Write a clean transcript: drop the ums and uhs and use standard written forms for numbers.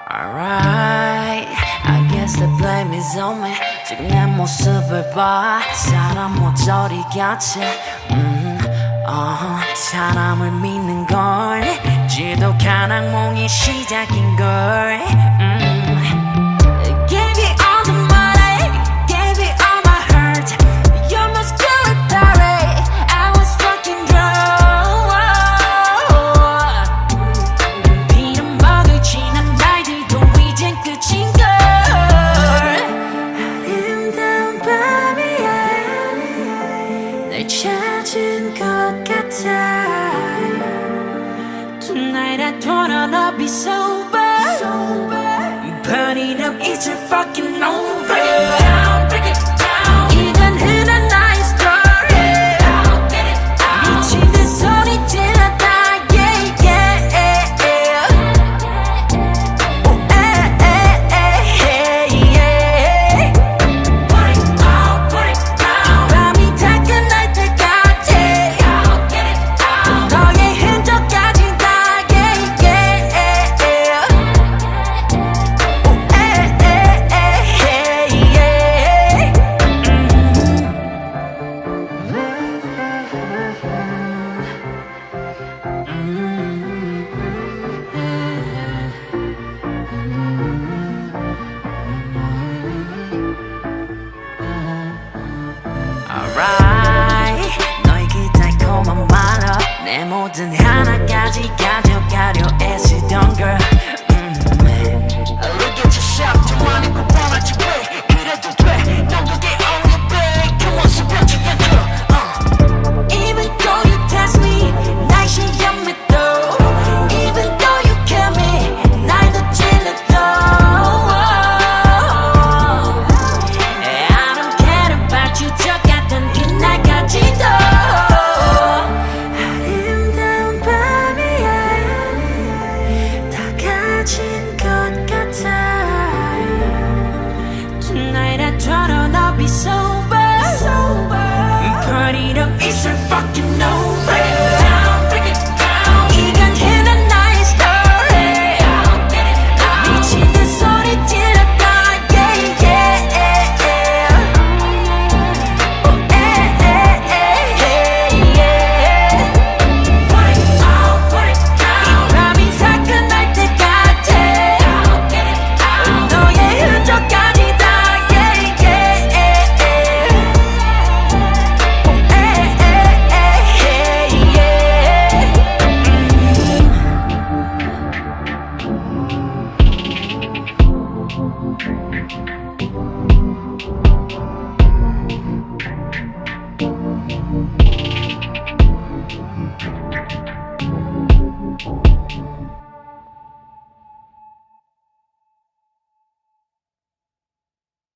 Alright, I guess the blame is on me. 지금 내 모습을 봐 사람 모조리 같이 사람을 믿는 걸 지독한 악몽이 시작인걸 Gave you all the money, gave you all my hurt. You're my spirit party, I was fucking drunk. 피는 먹을 지난 날들도 이젠 끝인걸 아름다운 밤이야 날 찾은 것 같아 Tonight I wanna be sober But it up, it's a fucking over Break it down, break it down 이건 흔한 나의 story Get it out, get it out 미친 듯 소리 질렀다 Yeah, yeah, yeah Oh, yeah Put it out, put it down 밤이 다 끝날 때까지 Get it out, get it out 너의 흔적까지 다 Yeah, yeah Alright 너의 그 달콤한 말로 내 모든 하나까지 가져